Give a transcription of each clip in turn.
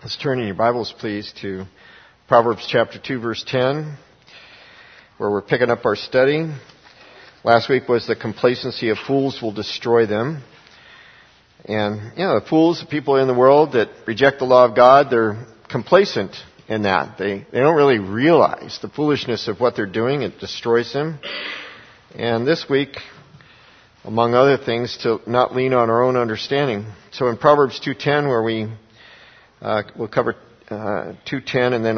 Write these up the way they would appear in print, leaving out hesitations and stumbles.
Let's turn in your Bibles, please, to Proverbs chapter 2, verse 10, where we're picking up our study. Last week was the complacency of fools will destroy them. And, the fools, the people in the world that reject the law of God, they're complacent in that. They don't really realize the foolishness of what they're doing. It destroys them. And this week, among other things, to not lean on our own understanding. So in Proverbs 2:10, where we'll cover 2:10 and then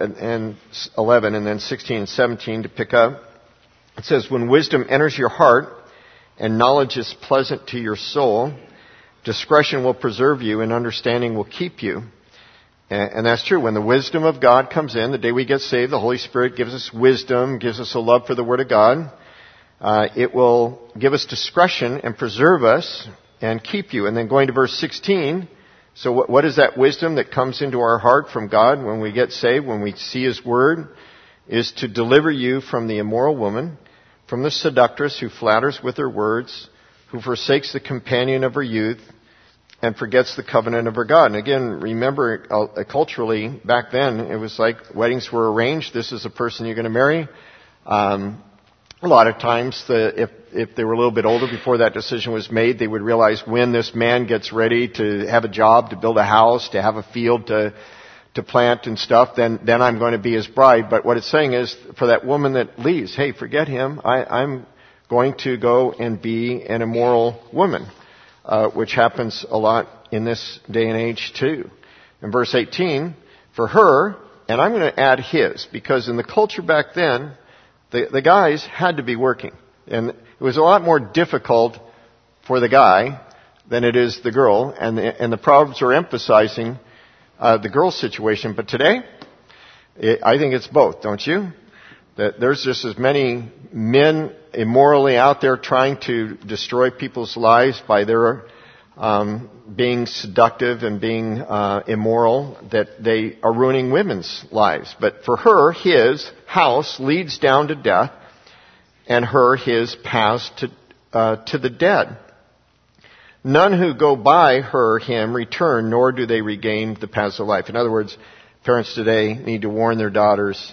11 and then 16 and 17 to pick up. It says, "When wisdom enters your heart and knowledge is pleasant to your soul, discretion will preserve you and understanding will keep you." And that's true. When the wisdom of God comes in, the day we get saved, the Holy Spirit gives us wisdom, gives us a love for the Word of God. It will give us discretion and preserve us and keep you. And then going to verse 16, so what is that wisdom that comes into our heart from God when we get saved, when we see His Word? Is to deliver you from the immoral woman, from the seductress who flatters with her words, who forsakes the companion of her youth, and forgets the covenant of her God. And again, remember, culturally, back then, it was like weddings were arranged. This is the person you're going to marry. A lot of times, if they were a little bit older before that decision was made, they would realize when this man gets ready to have a job, to build a house, to have a field to plant and stuff, then I'm going to be his bride. But what it's saying is, for that woman that leaves, hey, forget him. I'm going to go and be an immoral woman, which happens a lot in this day and age too. In verse 18, for her, and I'm going to add his, because in the culture back then, the guys had to be working. And it was a lot more difficult for the guy than it is the girl. And the Proverbs are emphasizing the girl's situation. But today, I think it's both, don't you? That there's just as many men immorally out there trying to destroy people's lives by their being seductive and being immoral, that they are ruining women's lives. But for her, his house leads down to death, and his paths to the dead. None who go by him return, nor do they regain the paths of life. In other words, parents today need to warn their daughters,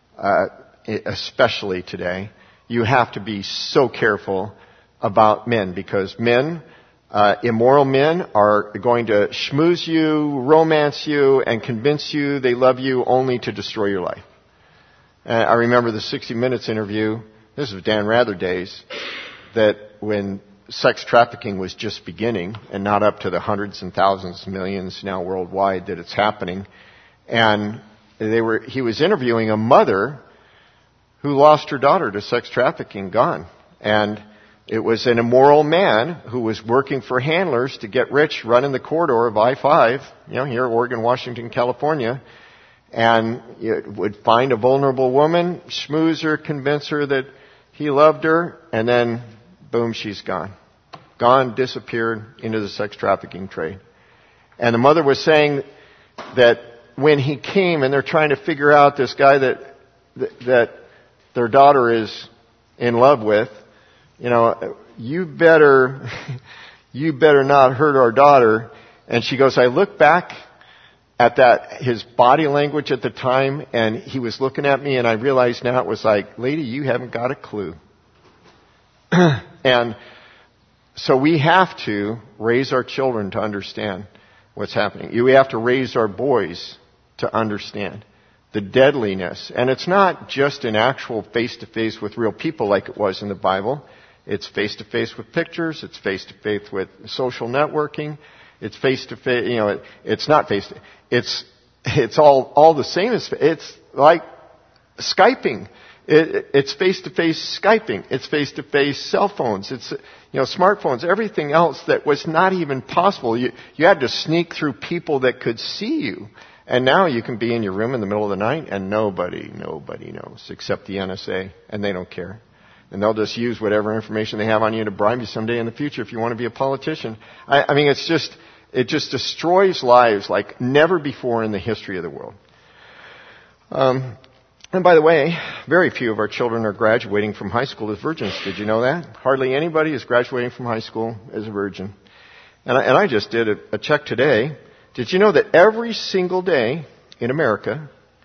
especially today, you have to be so careful about men, because men, immoral men, are going to schmooze you, romance you, and convince you they love you only to destroy your life. I remember the 60 Minutes interview, this was Dan Rather days, that when sex trafficking was just beginning and not up to the hundreds and thousands, millions now worldwide that it's happening. And he was interviewing a mother who lost her daughter to sex trafficking, gone. And it was an immoral man who was working for handlers to get rich, running the corridor of I-5, here Oregon, Washington, California, and would find a vulnerable woman, schmooze her, convince her that he loved her, and then, boom, she's gone. Gone, disappeared into the sex trafficking trade. And the mother was saying that when he came and they're trying to figure out this guy that their daughter is in love with, you better not hurt our daughter. And she goes, I look back at his body language at the time, and he was looking at me, and I realized now it was like, lady, you haven't got a clue. And so we have to raise our children to understand what's happening. We have to raise our boys to understand the deadliness. And it's not just an actual face-to-face with real people like it was in the Bible. It's face-to-face with pictures. It's face-to-face with social networking. It's face-to-face, it's not face-to-face. It's all the same. It's like Skyping. It's face-to-face Skyping. It's face-to-face cell phones. It's, smartphones, everything else that was not even possible. You had to sneak through people that could see you. And now you can be in your room in the middle of the night and nobody knows except the NSA, and they don't care. And they'll just use whatever information they have on you to bribe you someday in the future if you want to be a politician. I mean, it just destroys lives like never before in the history of the world. And by the way, very few of our children are graduating from high school as virgins. Did you know that? Hardly anybody is graduating from high school as a virgin. And I just did a check today, Did you know that every single day in America,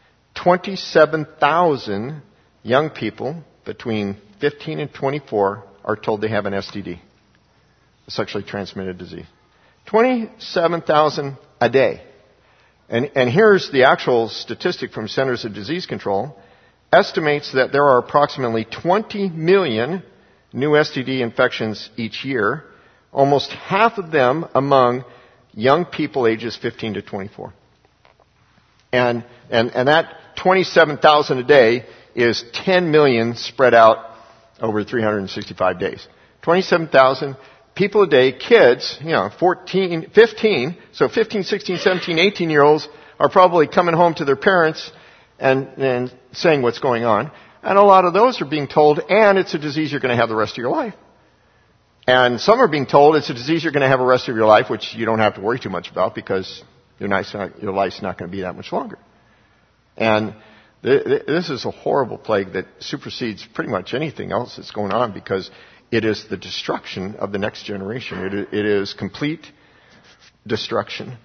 27,000 young people between 15 and 24 are told they have an STD, a sexually transmitted disease? 27,000 a day. And here's the actual statistic from Centers of Disease Control. Estimates that there are approximately 20 million new STD infections each year, almost half of them among young people ages 15 to 24. And that 27,000 a day is 10 million spread out over 365 days. 27,000 people a day, kids, 14, 15, so 15, 16, 17, 18-year-olds are probably coming home to their parents and saying what's going on. And a lot of those are being told, and it's a disease you're going to have the rest of your life. And some are being told it's a disease you're going to have the rest of your life, which you don't have to worry too much about because your life's not going to be that much longer. And this is a horrible plague that supersedes pretty much anything else that's going on because it is the destruction of the next generation. It is complete destruction.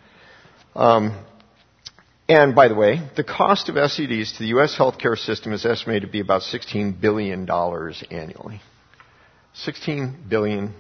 And by the way, the cost of STDs to the U.S. healthcare system is estimated to be about $16 billion annually. $16 billion.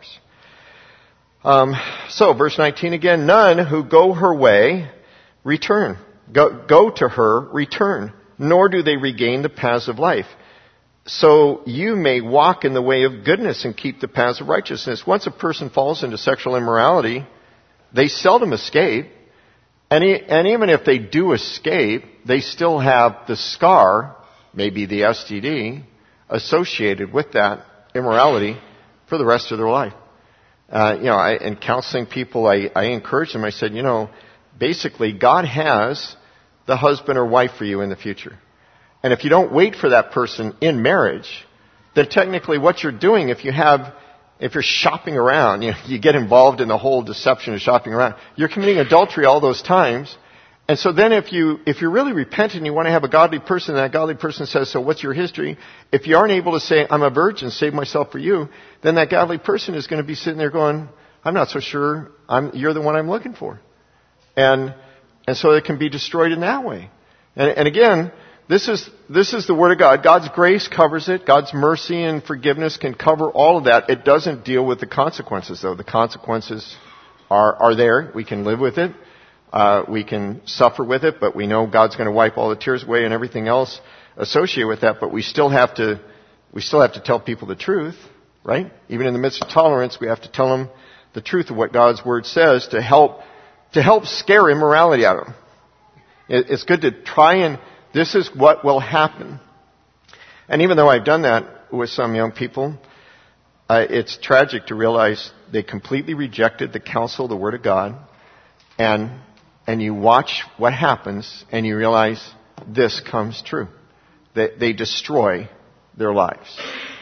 So, verse 19 again, none who go her way return. Go to her, return, nor do they regain the paths of life. So you may walk in the way of goodness and keep the paths of righteousness. Once a person falls into sexual immorality, they seldom escape. And even if they do escape, they still have the scar, maybe the STD, associated with that immorality for the rest of their life. In counseling people, I encourage them. I said, basically God has the husband or wife for you in the future. And if you don't wait for that person in marriage, then technically what you're doing, if you're shopping around, you get involved in the whole deception of shopping around, you're committing adultery all those times. And so then if you're really repentant and you want to have a godly person, and that godly person says, so what's your history? If you aren't able to say, I'm a virgin, save myself for you, then that godly person is going to be sitting there going, I'm not so sure you're the one I'm looking for. And so it can be destroyed in that way. And again, this is the Word of God. God's grace covers it. God's mercy and forgiveness can cover all of that. It doesn't deal with the consequences, though. The consequences are there. We can live with it. We can suffer with it, but we know God's going to wipe all the tears away and everything else associated with that. But we still have to tell people the truth, right? Even in the midst of tolerance, we have to tell them the truth of what God's Word says to help scare immorality out of them. It's good to try and this is what will happen. And even though I've done that with some young people, it's tragic to realize they completely rejected the counsel of the Word of God. And you watch what happens and you realize this comes true. They destroy their lives.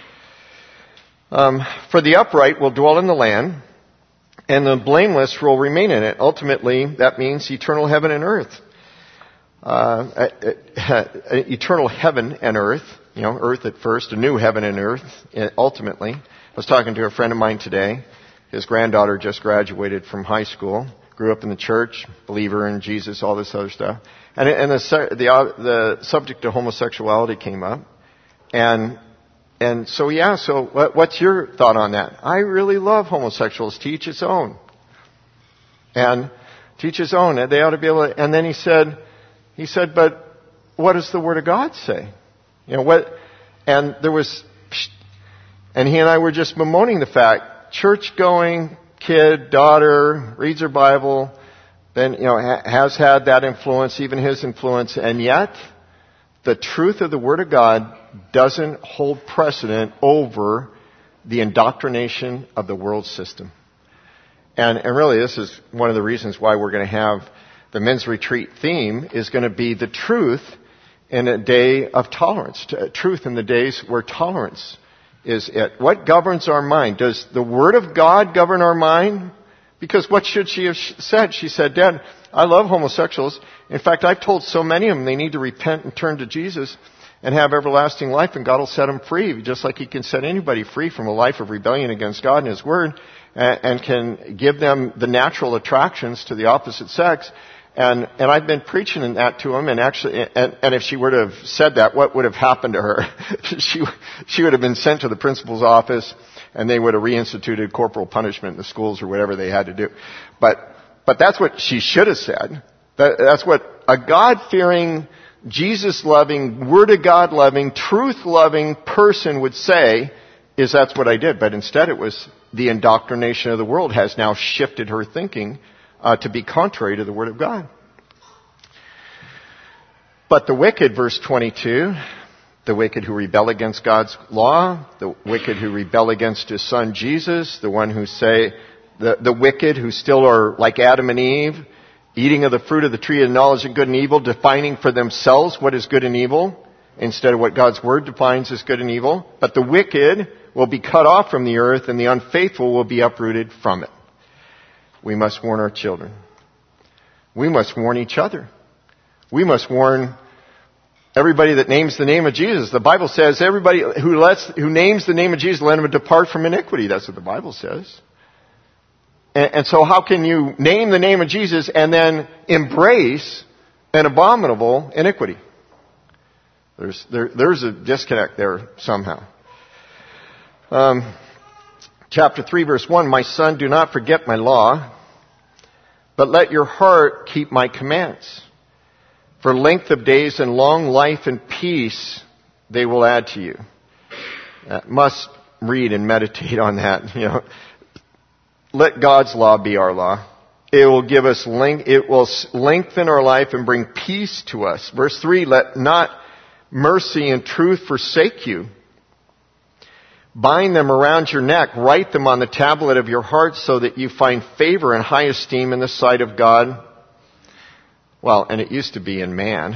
For the upright will dwell in the land, and the blameless will remain in it. Ultimately, that means eternal heaven and earth. Eternal heaven and earth, earth at first, a new heaven and earth, ultimately. I was talking to a friend of mine today. His granddaughter just graduated from high school, grew up in the church, believer in Jesus, all this other stuff. And the subject of homosexuality came up. And so he asked, so what's your thought on that? I really love homosexuals. To each his own. And to each his own. And they ought to be able to, and then he said, but what does the Word of God say? And there was, and he and I were just bemoaning the fact, church-going kid, daughter, reads her Bible, then, has had that influence, even his influence, and yet, the truth of the Word of God doesn't hold precedent over the indoctrination of the world system. And really, this is one of the reasons why we're going to have the men's retreat theme is going to be the truth in a day of tolerance. Truth in the days where tolerance is it. What governs our mind? Does the Word of God govern our mind? Because what should she have said? She said, Dad, I love homosexuals. In fact, I've told so many of them they need to repent and turn to Jesus. and have everlasting life, and God will set them free, just like He can set anybody free from a life of rebellion against God and His Word, and can give them the natural attractions to the opposite sex. And I've been preaching that to them, and actually, and if she would have said that, what would have happened to her? She would have been sent to the principal's office, and they would have reinstituted corporal punishment in the schools or whatever they had to do. But that's what she should have said. That's what a God-fearing, Jesus-loving, Word-of-God-loving, truth-loving person would say, is that's what I did. But instead it was the indoctrination of the world has now shifted her thinking to be contrary to the Word of God. But the wicked, verse 22, the wicked who rebel against God's law, the wicked who rebel against His Son Jesus, the one who say, the wicked who still are like Adam and Eve, eating of the fruit of the tree of knowledge of good and evil, defining for themselves what is good and evil, instead of what God's Word defines as good and evil. But the wicked will be cut off from the earth, and the unfaithful will be uprooted from it. We must warn our children. We must warn each other. We must warn everybody that names the name of Jesus. The Bible says everybody who names the name of Jesus, let him depart from iniquity. That's what the Bible says. And so how can you name the name of Jesus and then embrace an abominable iniquity? There's a disconnect there somehow. Chapter 3, verse 1, my son, do not forget my law, but let your heart keep my commands. For length of days and long life and peace they will add to you. Must read and meditate on that. Let God's law be our law. It will give us it will lengthen our life and bring peace to us. Verse 3, let not mercy and truth forsake you. Bind them around your neck, write them on the tablet of your heart so that you find favor and high esteem in the sight of God. Well, and it used to be in man.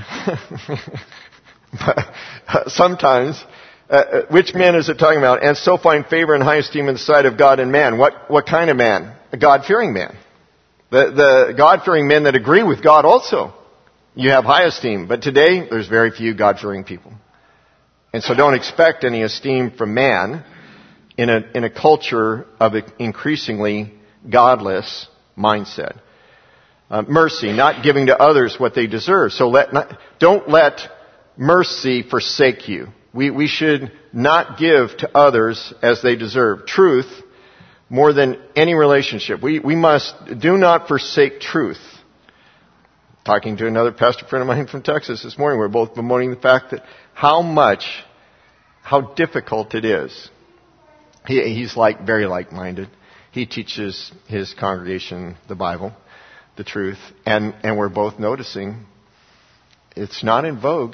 But sometimes, which man is it talking about? And so find favor and high esteem in the sight of God and man. What kind of man? A God-fearing man. The God-fearing men that agree with God also. You have high esteem. But today, there's very few God-fearing people. And so don't expect any esteem from man in a culture of an increasingly godless mindset. Mercy, not giving to others what they deserve. So don't let mercy forsake you. We should not give to others as they deserve. Truth, more than any relationship. We do not forsake truth. Talking to another pastor friend of mine from Texas this morning, we're both bemoaning the fact that how difficult it is. He's very like-minded. He teaches his congregation the Bible, the truth, and we're both noticing it's not in vogue.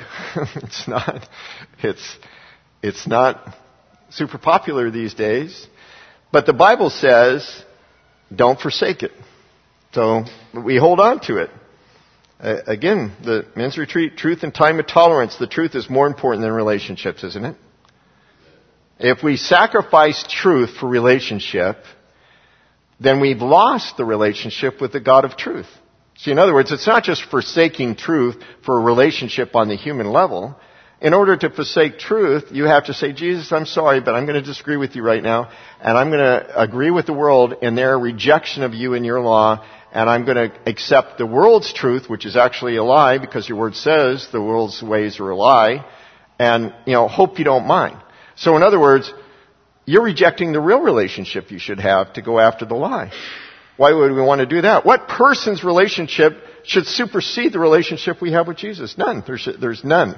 It's not super popular these days. But the Bible says, don't forsake it. So we hold on to it. Again, the men's retreat, truth and time of tolerance. The truth is more important than relationships, isn't it? If we sacrifice truth for relationship, then we've lost the relationship with the God of truth. See, in other words, it's not just forsaking truth for a relationship on the human level. In order to forsake truth, you have to say, Jesus, I'm sorry, but I'm going to disagree with you right now, and I'm going to agree with the world in their rejection of you and your law, and I'm going to accept the world's truth, which is actually a lie, because your word says the world's ways are a lie, and, hope you don't mind. So in other words, you're rejecting the real relationship you should have to go after the lie. Why would we want to do that? What person's relationship should supersede the relationship we have with Jesus? None. There's none.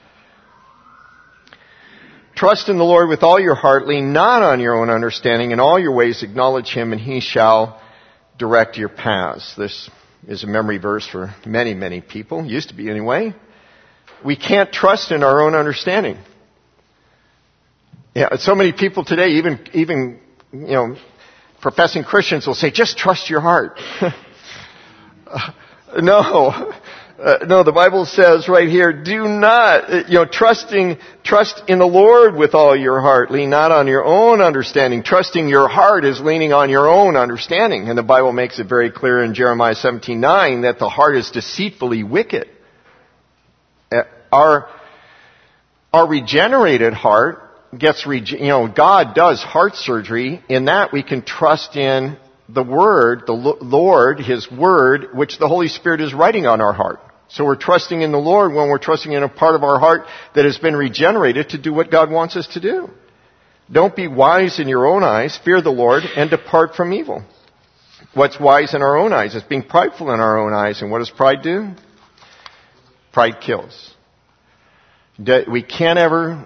Trust in the Lord with all your heart. Lean not on your own understanding. In all your ways acknowledge Him, and He shall direct your paths. This is a memory verse for many, many people. Used to be anyway. We can't trust in our own understanding. Yeah, so many people today, even professing Christians will say, just trust your heart. No, the Bible says right here, do not, trust in the Lord with all your heart. Lean not on your own understanding. Trusting your heart is leaning on your own understanding. And the Bible makes it very clear in Jeremiah 17:9 that the heart is deceitfully wicked. Our regenerated heart gets, God does heart surgery. In that we can trust in the Word, the Lord, His Word, which the Holy Spirit is writing on our heart. So we're trusting in the Lord when we're trusting in a part of our heart that has been regenerated to do what God wants us to do. Don't be wise in your own eyes. Fear the Lord and depart from evil. What's wise in our own eyes? It's being prideful in our own eyes. And what does pride do? Pride kills. We can't ever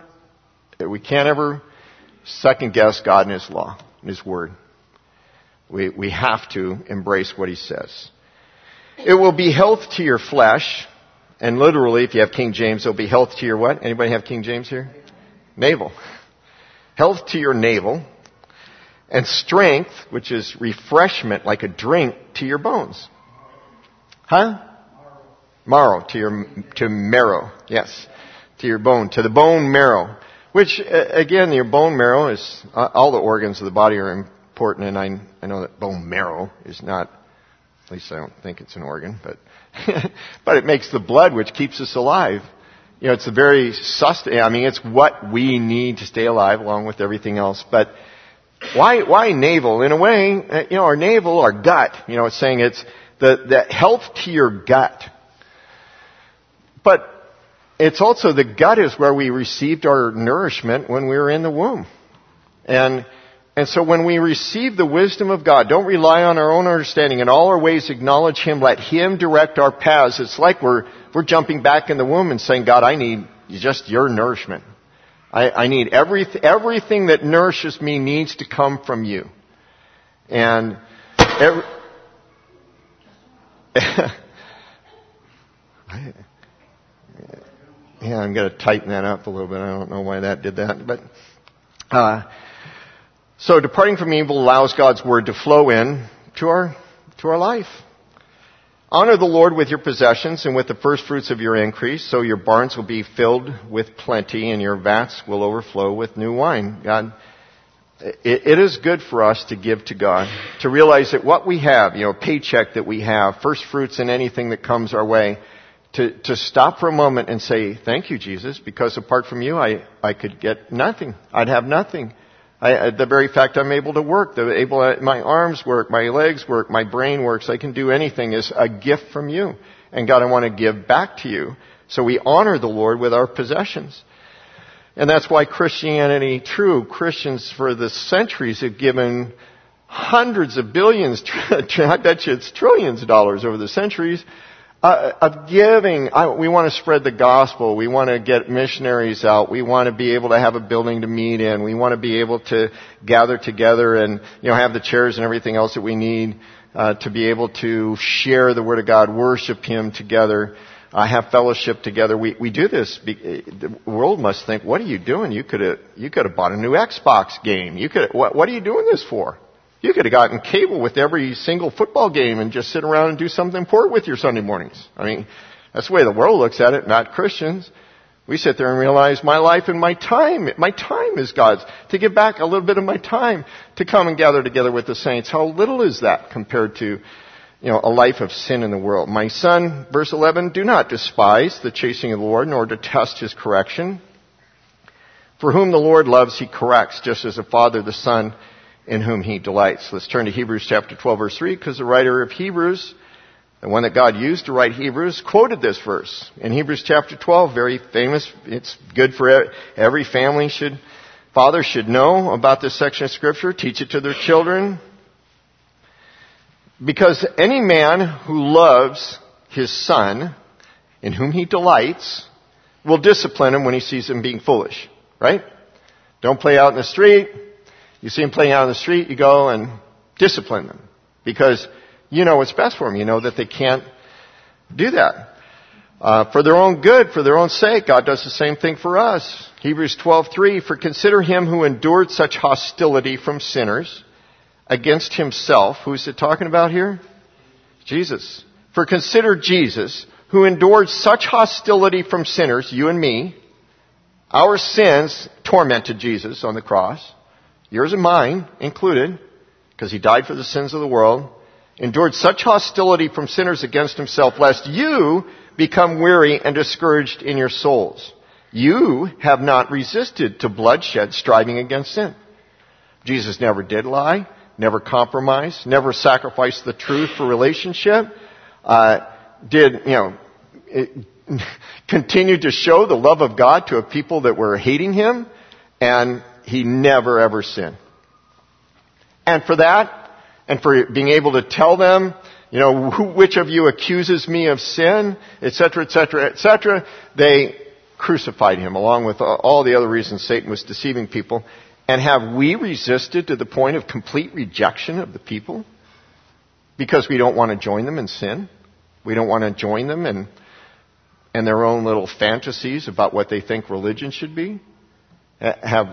second guess God and His law, and His Word. We have to embrace what He says. It will be health to your flesh, and literally, if you have King James, it'll be health to your what? Anybody have King James here? Navel. Health to your navel, and strength, which is refreshment like a drink, to your bones. Huh? Marrow, to marrow. Yes. To your bone, to the bone marrow. Which, again, your bone marrow is, all the organs of the body are important, and I know that bone marrow is not, at least I don't think it's an organ, but but it makes the blood which keeps us alive. It's the very it's what we need to stay alive along with everything else. But why navel? In a way, our navel, our gut, it's saying it's the health to your gut. But it's also the gut is where we received our nourishment when we were in the womb. And so when we receive the wisdom of God, don't rely on our own understanding. In all our ways acknowledge Him. Let Him direct our paths. It's like we're jumping back in the womb and saying, God, I need just your nourishment. I need everything that nourishes me needs to come from you. And I'm going to tighten that up a little bit. I don't know why that did that, but so departing from evil allows God's Word to flow in to our life. Honor the Lord with your possessions and with the first fruits of your increase, so your barns will be filled with plenty and your vats will overflow with new wine. God, it is good for us to give to God, to realize that what we have, a paycheck that we have, first fruits in anything that comes our way, to stop for a moment and say, thank you, Jesus, because apart from you, I could get nothing. I'd have nothing. The very fact I'm able to work, my arms work, my legs work, my brain works, I can do anything is a gift from you. And God, I want to give back to you. So we honor the Lord with our possessions. And that's why Christianity, true Christians for the centuries have given hundreds of billions, I bet you it's trillions of dollars over the centuries, of giving. We want to spread the gospel. We want to get missionaries out. We want to be able to have a building to meet in. We want to be able to gather together and, have the chairs and everything else that we need, to be able to share the Word of God, worship Him together, have fellowship together. We do this. The world must think, what are you doing? You could have bought a new Xbox game. What are you doing this for? You could have gotten cable with every single football game and just sit around and do something important with your Sunday mornings. That's the way the world looks at it, not Christians. We sit there and realize my life and my time is God's. To give back a little bit of my time to come and gather together with the saints. How little is that compared to, a life of sin in the world? My son, verse 11, do not despise the chastening of the Lord, nor detest His correction. For whom the Lord loves, He corrects, just as a father the son in whom He delights. Let's turn to Hebrews chapter 12, verse 3, because the writer of Hebrews, the one that God used to write Hebrews, quoted this verse. In Hebrews chapter 12, very famous. It's good for every family father should know about this section of Scripture, teach it to their children. Because any man who loves his son, in whom he delights, will discipline him when he sees him being foolish. Right? Don't play out in the street. You see them playing out on the street, you go and discipline them. Because you know what's best for them. You know that they can't do that. For their own good, for their own sake, God does the same thing for us. Hebrews 12:3, for consider Him who endured such hostility from sinners against Himself. Who's it talking about here? Jesus. For consider Jesus, who endured such hostility from sinners, you and me. Our sins tormented Jesus on the cross. Yours and mine included, because He died for the sins of the world, endured such hostility from sinners against Himself, lest you become weary and discouraged in your souls. You have not resisted to bloodshed, striving against sin. Jesus never did lie, never compromised, never sacrificed the truth for relationship, continued to show the love of God to a people that were hating him, and he never ever sinned. And for that, and for being able to tell them, which of you accuses me of sin, etc., etc., etc., they crucified him along with all the other reasons Satan was deceiving people. And have we resisted to the point of complete rejection of the people? Because we don't want to join them in sin? We don't want to join them in their own little fantasies about what they think religion should be? Are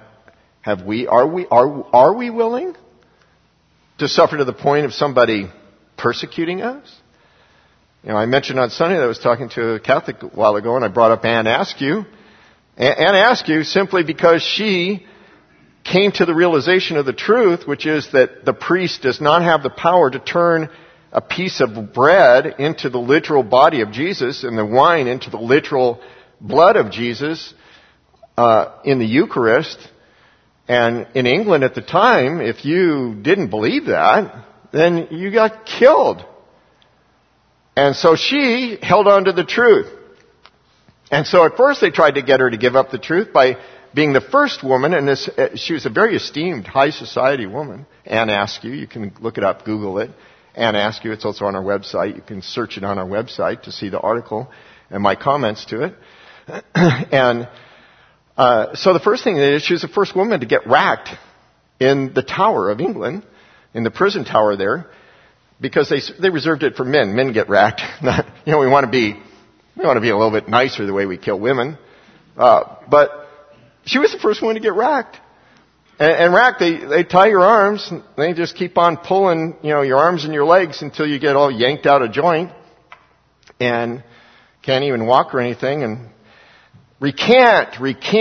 we willing to suffer to the point of somebody persecuting us? I mentioned on Sunday that I was talking to a Catholic a while ago, and I brought up Anne Askew. Anne Askew, simply because she came to the realization of the truth, which is that the priest does not have the power to turn a piece of bread into the literal body of Jesus and the wine into the literal blood of Jesus in the Eucharist. And in England at the time, if you didn't believe that, then you got killed. And so she held on to the truth. And so at first they tried to get her to give up the truth by being the first woman, and she was a very esteemed high society woman, Anne Askew. You can look it up, Google it. Anne Askew, it's also on our website. You can search it on our website to see the article and my comments to it. And so the first thing is, she was the first woman to get racked in the Tower of England, in the prison tower there, because they reserved it for men. Men get racked. We want to be a little bit nicer the way we kill women, but she was the first one to get racked. And racked, they tie your arms, and they just keep on pulling, your arms and your legs until you get all yanked out of joint and can't even walk or anything. And recant.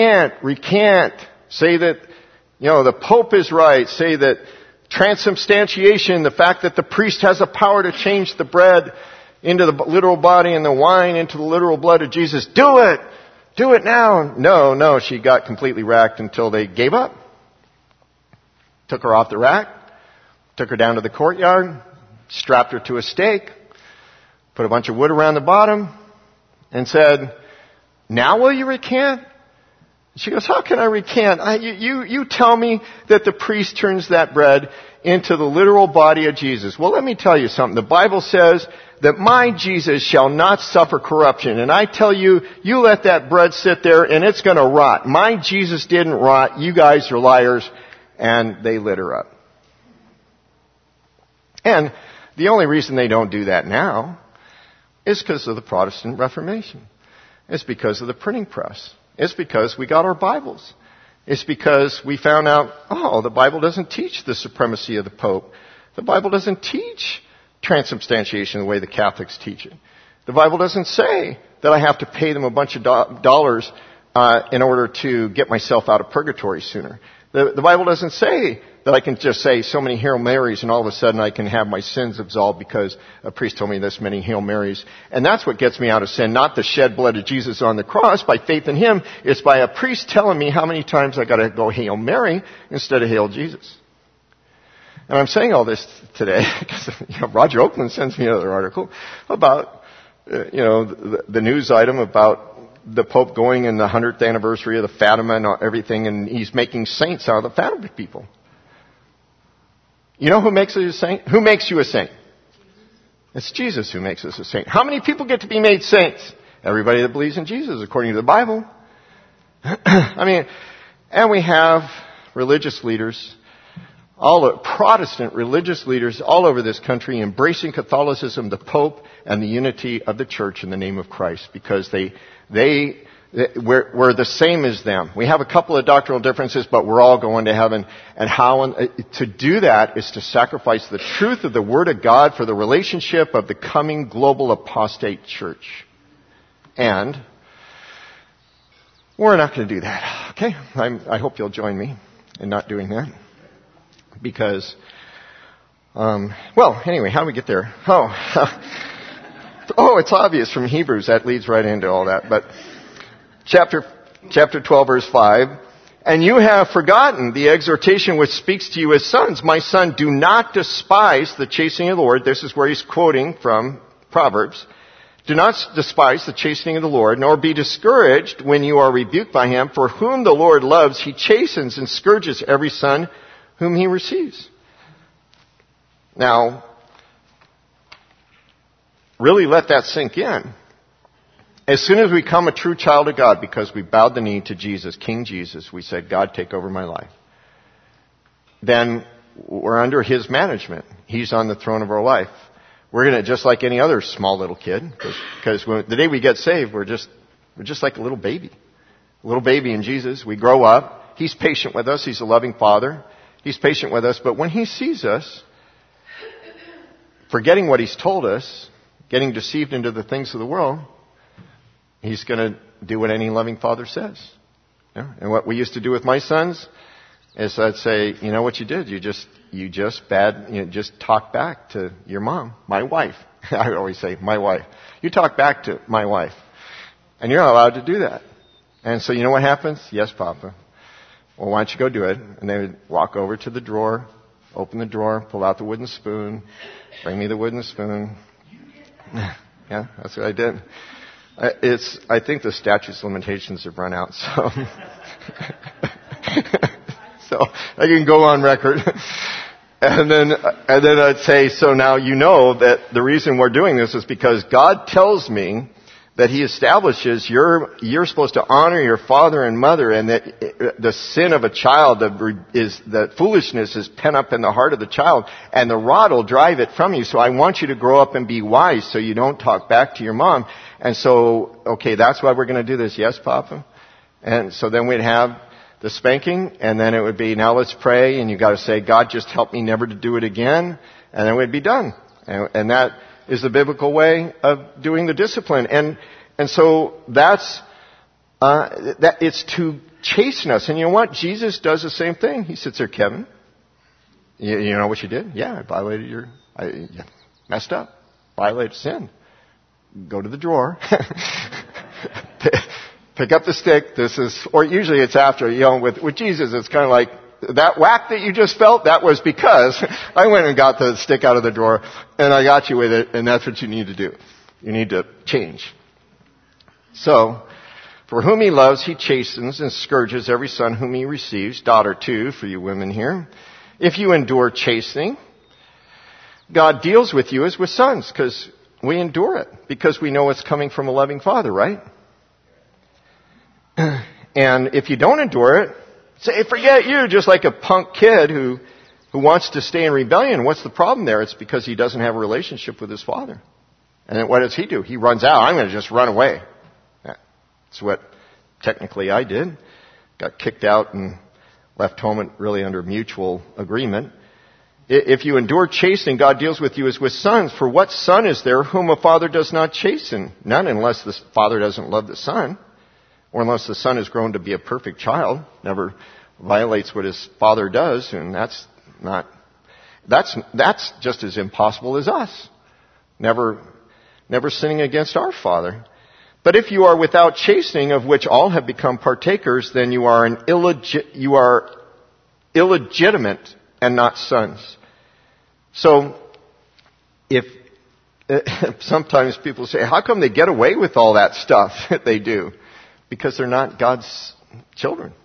Say that, the Pope is right. Say that transubstantiation, the fact that the priest has the power to change the bread into the literal body and the wine into the literal blood of Jesus. Do it! Do it now! No, she got completely racked until they gave up. Took her off the rack, took her down to the courtyard, strapped her to a stake, put a bunch of wood around the bottom, and said, "Now will you recant?" She goes, "How can I recant? You tell me that the priest turns that bread into the literal body of Jesus." Well, let me tell you something. The Bible says that my Jesus shall not suffer corruption. And I tell you, you let that bread sit there and it's going to rot. My Jesus didn't rot. You guys are liars. And they lit her up. And the only reason they don't do that now is because of the Protestant Reformation. It's because of the printing press. It's because we got our Bibles. It's because we found out, the Bible doesn't teach the supremacy of the Pope. The Bible doesn't teach transubstantiation the way the Catholics teach it. The Bible doesn't say that I have to pay them a bunch of dollars in order to get myself out of purgatory sooner. The Bible doesn't say that I can just say so many Hail Marys and all of a sudden I can have my sins absolved because a priest told me this many Hail Marys. And that's what gets me out of sin, not the shed blood of Jesus on the cross by faith in Him. It's by a priest telling me how many times I got to go Hail Mary instead of Hail Jesus. And I'm saying all this today because Roger Oakland sends me another article about the news item about the Pope going in the 100th anniversary of the Fatima and everything, and he's making saints out of the Fatima people. You know who makes you a saint? Who makes you a saint? It's Jesus who makes us a saint. How many people get to be made saints? Everybody that believes in Jesus, according to the Bible. And we have religious leaders, Protestant religious leaders all over this country embracing Catholicism, the Pope, and the unity of the church in the name of Christ, because we're the same as them. We have a couple of doctrinal differences, but we're all going to heaven. And to do that is to sacrifice the truth of the Word of God for the relationship of the coming global apostate church. And we're not going to do that. Okay? I hope you'll join me in not doing that. Because, anyway, how do we get there? It's obvious from Hebrews. That leads right into all that. But chapter chapter 12, verse 5. And you have forgotten the exhortation which speaks to you as sons. My son, do not despise the chastening of the Lord. This is where he's quoting from Proverbs. Do not despise the chastening of the Lord, nor be discouraged when you are rebuked by him. For whom the Lord loves, he chastens and scourges every son whom he receives. Now, really let that sink in. As soon as we become a true child of God, because we bowed the knee to Jesus, King Jesus, we said, God, take over my life. Then we're under his management. He's on the throne of our life. We're going to, just like any other small little kid, because the day we get saved, we're just like a little baby. A little baby in Jesus. We grow up. He's patient with us. He's a loving Father. He's patient with us. But when he sees us, forgetting what he's told us, getting deceived into the things of the world, he's going to do what any loving father says. Yeah? And what we used to do with my sons is I'd say, you know what you did? You just talk back to your mom, my wife. I would always say, my wife. You talk back to my wife. And you're not allowed to do that. And so you know what happens? Yes, Papa. Well, why don't you go do it? And they would walk over to the drawer, open the drawer, pull out the wooden spoon, bring me the wooden spoon. Yeah, that's what I did. I think the statute of limitations have run out, so so I can go on record. And then I'd say, so now you know that the reason we're doing this is because God tells me that he establishes you're supposed to honor your father and mother, and that the sin of a child is that foolishness is pent up in the heart of the child, and the rod will drive it from you. So I want you to grow up and be wise so you don't talk back to your mom. And so, okay, that's why we're going to do this. Yes, Papa? And so then we'd have the spanking, and then it would be, now let's pray, and you got to say, God, just help me never to do it again, and then we'd be done. And that is the biblical way of doing the discipline. And so that's, that it's to chasten us. And you know what? Jesus does the same thing. He sits there, Kevin, you know what you did? Yeah, I violated messed up, violated sin. Go to the drawer, pick up the stick. Or usually it's after, with Jesus, it's kind of like, that whack that you just felt, that was because I went and got the stick out of the drawer and I got you with it, and that's what you need to do. You need to change. So, for whom he loves, he chastens and scourges every son whom he receives. Daughter too, for you women here. If you endure chastening, God deals with you as with sons, because we endure it, because we know it's coming from a loving Father, right? And if you don't endure it, say, forget you, just like a punk kid who wants to stay in rebellion. What's the problem there? It's because he doesn't have a relationship with his father. And then what does he do? He runs out. I'm going to just run away. That's what technically I did. Got kicked out and left home really under mutual agreement. If you endure chastening, God deals with you as with sons. For what son is there whom a father does not chasten? None, unless the father doesn't love the son, or unless the son has grown to be a perfect child, never violates what his father does, and that's just as impossible as us. Never sinning against our Father. But if you are without chastening, of which all have become partakers, then you are illegitimate and not sons. So, if sometimes people say, how come they get away with all that stuff that they do? Because they're not God's children.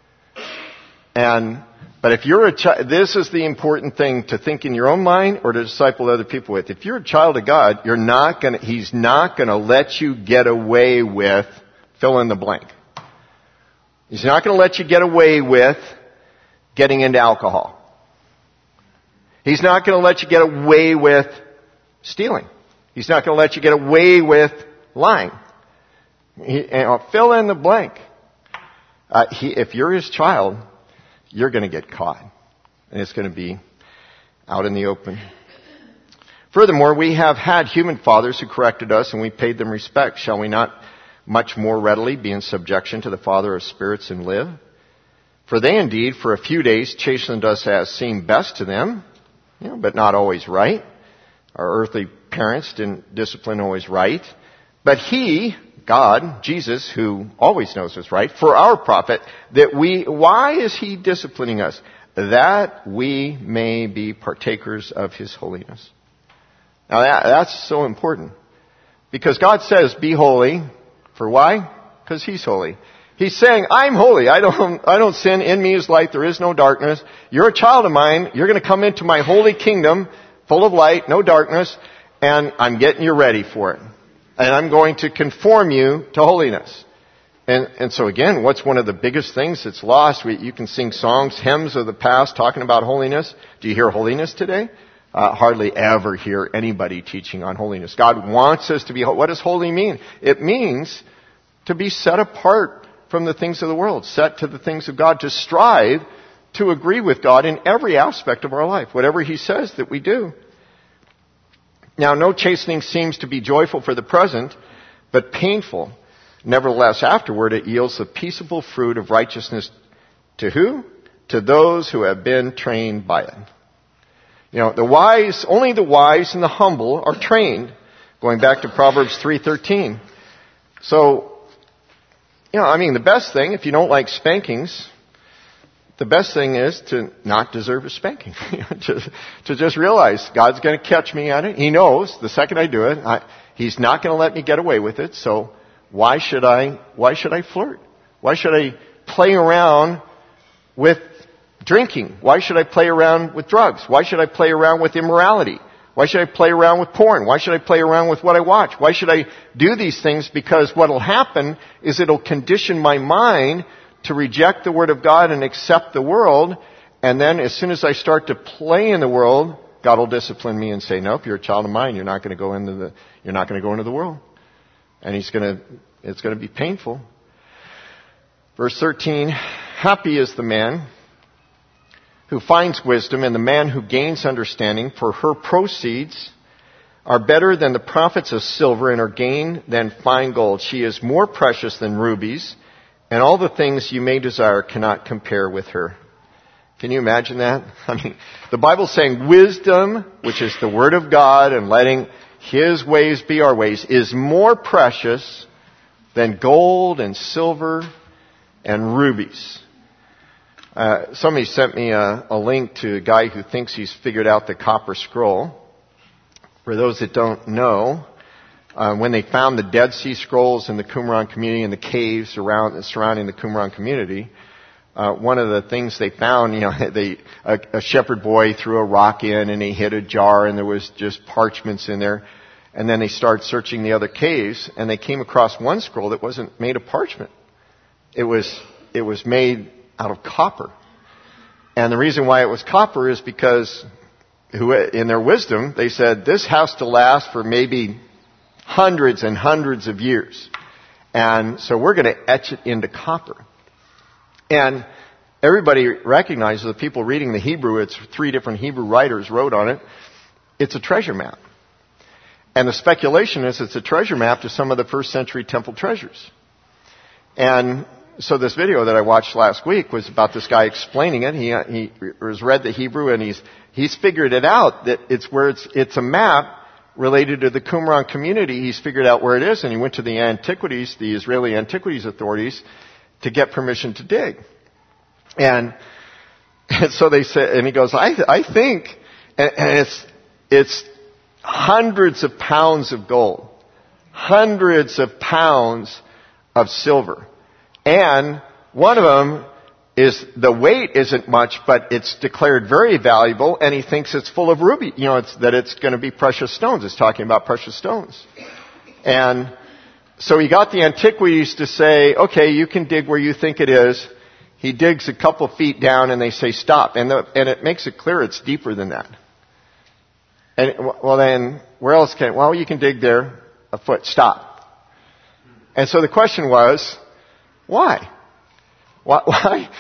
But if you're a child, this is the important thing to think in your own mind or to disciple other people with. If you're a child of God, He's not gonna let you get away with fill in the blank. He's not gonna let you get away with getting into alcohol. He's not gonna let you get away with stealing. He's not gonna let you get away with lying. Fill in the blank. If you're his child, you're going to get caught. And it's going to be out in the open. Furthermore, we have had human fathers who corrected us, and we paid them respect. Shall we not much more readily be in subjection to the Father of spirits and live? For they indeed, for a few days, chastened us as seemed best to them, but not always right. Our earthly parents didn't discipline always right. But he, God, Jesus, who always knows what's right, for our profit, why is he disciplining us? That we may be partakers of his holiness. Now that's so important. Because God says, be holy. For why? Because he's holy. He's saying, I'm holy. I don't sin. In me is light. There is no darkness. You're a child of mine. You're going to come into my holy kingdom, full of light, no darkness, and I'm getting you ready for it. And I'm going to conform you to holiness. And so again, what's one of the biggest things that's lost? You can sing songs, hymns of the past talking about holiness. Do you hear holiness today? Hardly ever hear anybody teaching on holiness. God wants us to be, what does holy mean? It means to be set apart from the things of the world, set to the things of God, to strive to agree with God in every aspect of our life, whatever he says that we do. Now, no chastening seems to be joyful for the present, but painful. Nevertheless, afterward it yields the peaceable fruit of righteousness to who? To those who have been trained by it. You know, only the wise and the humble are trained. Going back to Proverbs 3:13. So, the best thing, if you don't like spankings, the best thing is to not deserve a spanking. to just realize God's going to catch me at it. He knows the second I do it, he's not going to let me get away with it. So why should I flirt? Why should I play around with drinking? Why should I play around with drugs? Why should I play around with immorality? Why should I play around with porn? Why should I play around with what I watch? Why should I do these things? Because what will happen is it'll condition my mind to reject the Word of God and accept the world. And then as soon as I start to play in the world, God will discipline me and say, nope, you're a child of mine. You're not going to go into the world. And it's going to be painful. Verse 13, happy is the man who finds wisdom and the man who gains understanding, for her proceeds are better than the profits of silver and her gain than fine gold. She is more precious than rubies, and all the things you may desire cannot compare with her. Can you imagine that? The Bible's saying wisdom, which is the Word of God and letting his ways be our ways, is more precious than gold and silver and rubies. Somebody sent me a link to a guy who thinks he's figured out the Copper Scroll. For those that don't know, when they found the Dead Sea Scrolls in the Qumran community and the caves surrounding the Qumran community, one of the things they found, a shepherd boy threw a rock in and he hit a jar and there was just parchments in there. And then they started searching the other caves and they came across one scroll that wasn't made of parchment. It was made out of copper. And the reason why it was copper is because in their wisdom, they said, this has to last for maybe hundreds and hundreds of years. And so we're going to etch it into copper. And everybody recognizes, the people reading the Hebrew, it's 3 different Hebrew writers wrote on it, it's a treasure map. And the speculation is it's a treasure map to some of the first century temple treasures. And so this video that I watched last week was about this guy explaining it. He has read the Hebrew and he's figured it out that it's a map related to the Qumran community. He's figured out where it is and he went to the Israeli Antiquities authorities to get permission to dig. And so they said, and he goes, I think, and it's hundreds of pounds of gold, hundreds of pounds of silver. And one of them is, the weight isn't much, but it's declared very valuable, and he thinks it's full of ruby. That it's going to be precious stones. It's talking about precious stones. And so he got the Antiquities to say, okay, you can dig where you think it is. He digs a couple feet down, and they say stop. And it makes it clear it's deeper than that. And, well then, where else you can dig there a foot. Stop. And so the question was, why? Why?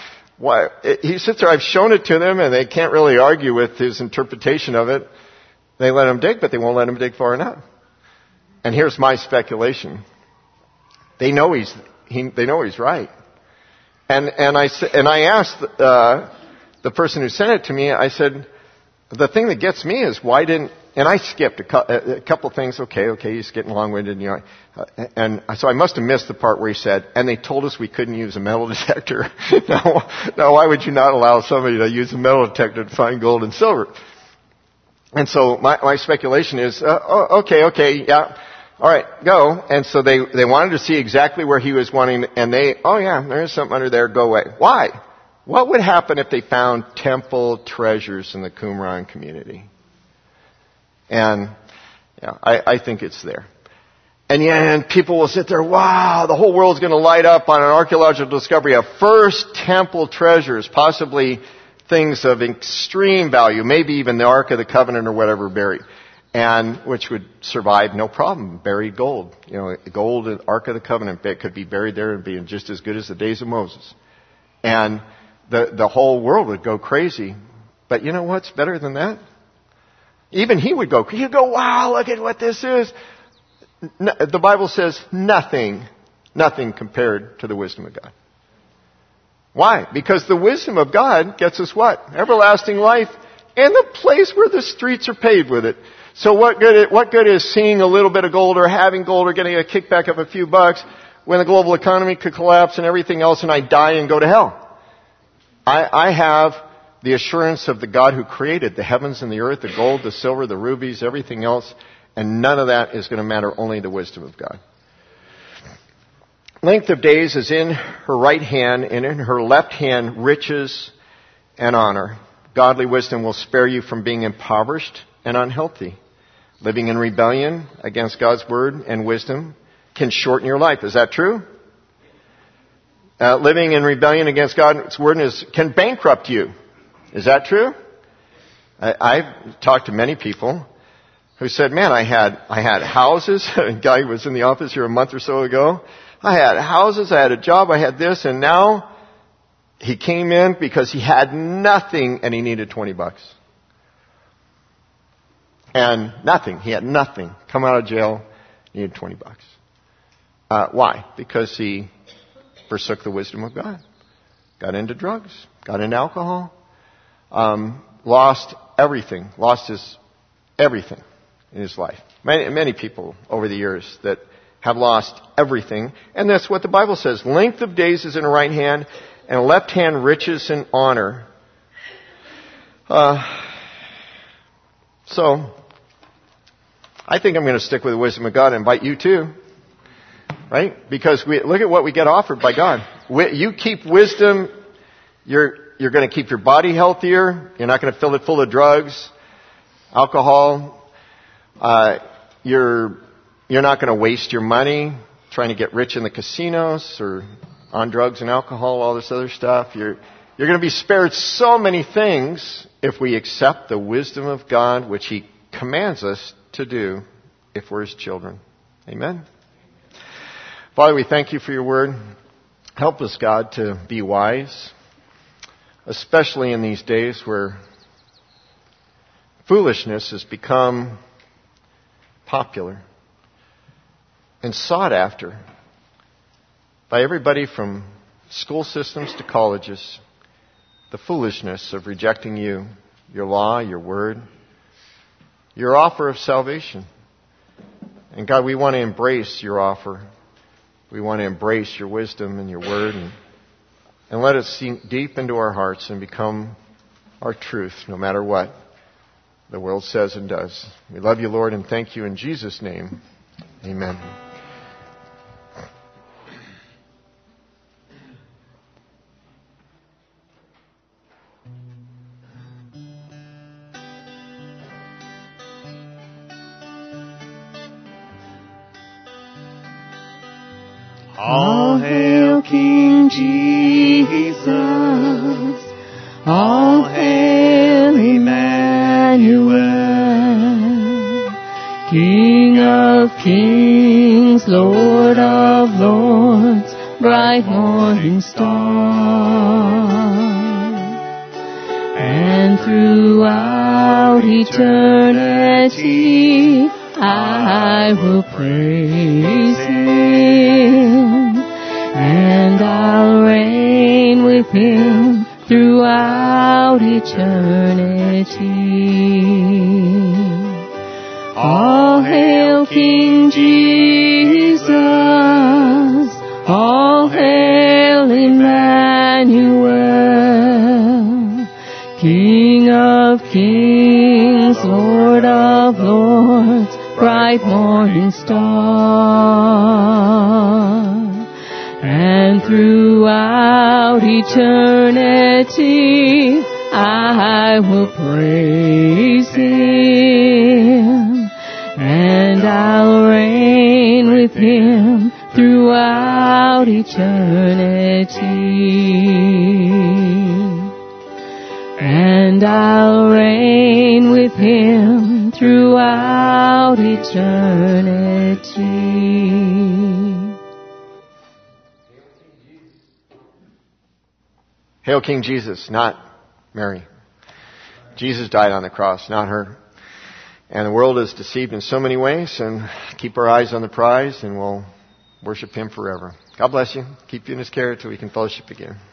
He sits there, I've shown it to them, and they can't really argue with his interpretation of it. They let him dig, but they won't let him dig far enough. And here's my speculation. They know he's right. And I asked the person who sent it to me, I said, the thing that gets me is why didn't And I skipped a couple things. Okay, he's getting long-winded, and so I must have missed the part where he said, and they told us we couldn't use a metal detector. Now, why would you not allow somebody to use a metal detector to find gold and silver? And so my speculation is, okay, yeah, all right, go. And so they wanted to see exactly where he was wanting, and there's something under there, go away. Why? What would happen if they found temple treasures in the Qumran community? And I think it's there. And people will sit there, wow, the whole world's going to light up on an archaeological discovery of first temple treasures, possibly things of extreme value, maybe even the Ark of the Covenant or whatever buried, and which would survive no problem, buried gold. Gold, the Ark of the Covenant could be buried there and be just as good as the days of Moses. And the whole world would go crazy. But you know what's better than that? Even he'd go, wow, look at what this is. The Bible says nothing compared to the wisdom of God. Why? Because the wisdom of God gets us what? Everlasting life and the place where the streets are paved with it. So what good is seeing a little bit of gold or having gold or getting a kickback of a few bucks when the global economy could collapse and everything else and I die and go to hell? I have the assurance of the God who created the heavens and the earth, the gold, the silver, the rubies, everything else, and none of that is going to matter, only the wisdom of God. Length of days is in her right hand, and in her left hand riches and honor. Godly wisdom will spare you from being impoverished and unhealthy. Living in rebellion against God's word and wisdom can shorten your life. Is that true? Living in rebellion against God's word can bankrupt you. Is that true? I've talked to many people who said, man, I had houses. A guy was in the office here a month or so ago. I had houses, I had a job, I had this, and now he came in because he had nothing and he needed $20. And nothing. He had nothing. Come out of jail, needed $20. Why? Because he forsook the wisdom of God. Got into drugs, got into alcohol, lost everything, everything in his life. Many people over the years that have lost everything. And that's what the Bible says. Length of days is in the right hand, and left hand riches and honor. So, I think I'm going to stick with the wisdom of God and invite you too. Right? Because look at what we get offered by God. You keep wisdom, you're going to keep your body healthier. You're not going to fill it full of drugs, alcohol. You're not going to waste your money trying to get rich in the casinos or on drugs and alcohol, all this other stuff. You're going to be spared so many things if we accept the wisdom of God, which He commands us to do if we're His children. Amen. Father, we thank You for Your word. Help us, God, to be wise, especially in these days where foolishness has become popular and sought after by everybody from school systems to colleges. The foolishness of rejecting You, Your law, Your word, Your offer of salvation. And God, we want to embrace Your offer. We want to embrace Your wisdom and Your word and let it sink deep into our hearts and become our truth no matter what the world says and does. We love You, Lord, and thank You in Jesus' name. Amen. All hail King Jesus, all hail Emmanuel, King of kings, Lord of lords, bright morning star. And throughout eternity I will praise Him, and I'll reign with Him throughout eternity. All hail King Jesus. All hail Emmanuel. King of kings, Lord of lords, bright morning star. And throughout eternity I will praise Him, and I'll reign with Him throughout eternity. And I'll reign with Him throughout eternity. Hail King Jesus, not Mary. Jesus died on the cross, not her. And the world is deceived in so many ways, and keep our eyes on the prize, and we'll worship Him forever. God bless you. Keep you in His care till we can fellowship again.